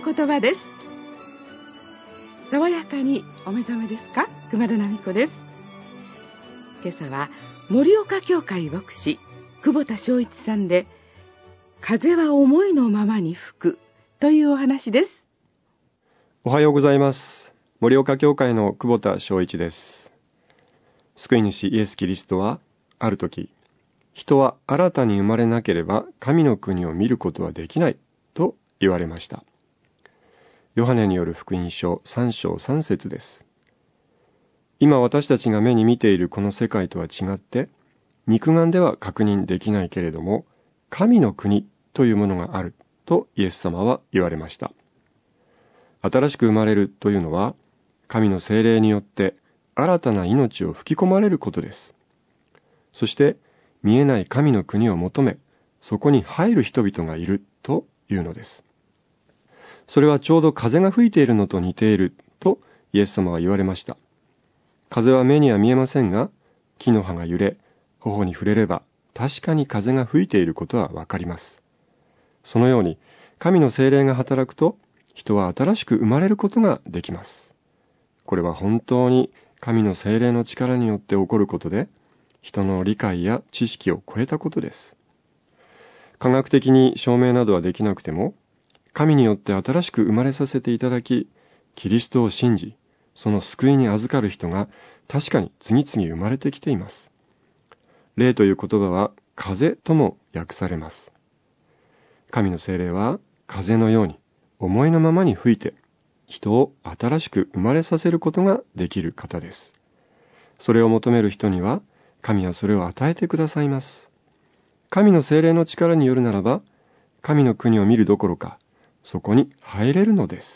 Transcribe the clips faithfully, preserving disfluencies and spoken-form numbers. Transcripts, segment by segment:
言葉です。爽やかにお目覚めですか？熊田奈美子です。今朝は盛岡教会牧師久保田正一さんで、風は思いのままに吹くというお話です。 おはようございます。盛岡教会の久保田正一です。救い主イエス・キリストはある時、人は新たに生まれなければ神の国を見ることはできないと言われました。ヨハネによる福音書さん章さん節です。今私たちが目に見ているこの世界とは違って、肉眼では確認できないけれども、神の国というものがあるとイエス様は言われました。新しく生まれるというのは、神の聖霊によって新たな命を吹き込まれることです。そして、見えない神の国を求め、そこに入る人々がいるというのです。それはちょうど風が吹いているのと似ているとイエス様は言われました。風は目には見えませんが、木の葉が揺れ、頬に触れれば確かに風が吹いていることはわかります。そのように、神の聖霊が働くと、人は新しく生まれることができます。これは本当に神の聖霊の力によって起こることで、人の理解や知識を超えたことです。科学的に証明などはできなくても、神によって新しく生まれさせていただき、キリストを信じ、その救いに預かる人が確かに次々生まれてきています。霊という言葉は風とも訳されます。神の聖霊は風のように思いのままに吹いて、人を新しく生まれさせることができる方です。それを求める人には、神はそれを与えてくださいます。神の聖霊の力によるならば、神の国を見るどころか、そこに入れるのです。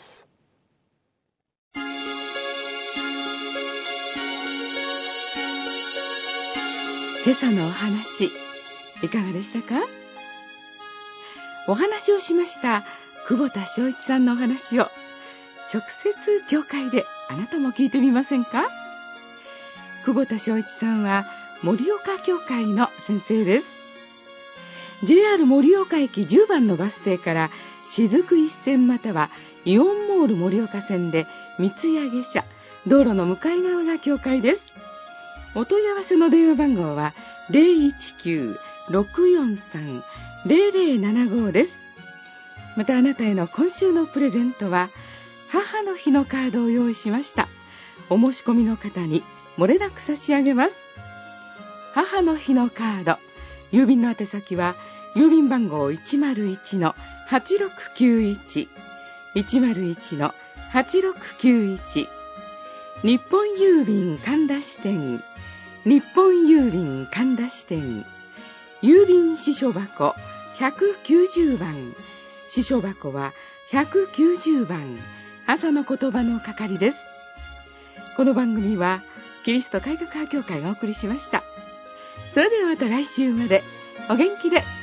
今朝のお話、いかがでしたか？お話をしました久保田正一さんのお話を、直接教会であなたも聞いてみませんか？久保田正一さんは盛岡教会の先生です。ジェイアール 盛岡駅じゅうばんのバス停から雫一線またはイオンモール盛岡線で三ツ谷下車、道路の向かい側が教会です。お問い合わせの電話番号は ゼロいちきゅう ろくよんさん ゼロゼロななご です。またあなたへの今週のプレゼントは母の日のカードを用意しました。お申し込みの方に漏れなく差し上げます。母の日のカード、郵便の宛先は郵便番号 いちまるいちのはちろくきゅういち いちまるいちのはちろくきゅういち、日本郵便神田支店、日本郵便神田支店、郵便支所箱ひゃくきゅうじゅうばん、支所箱はひゃくきゅうじゅうばん、朝の言葉の係です。この番組はキリスト改革派教会がお送りしました。それではまた来週までお元気で。